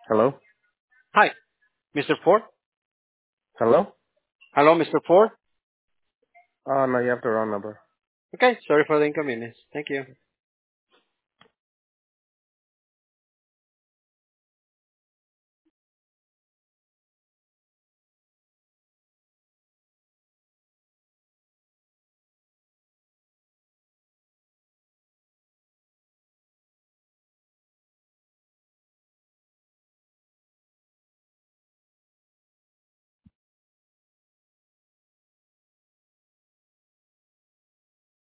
Hello? Hi, Mr. Ford. Hello? Hello, Mr. Ford. Oh, no, you have the wrong number. Okay, sorry for the inconvenience. Thank you.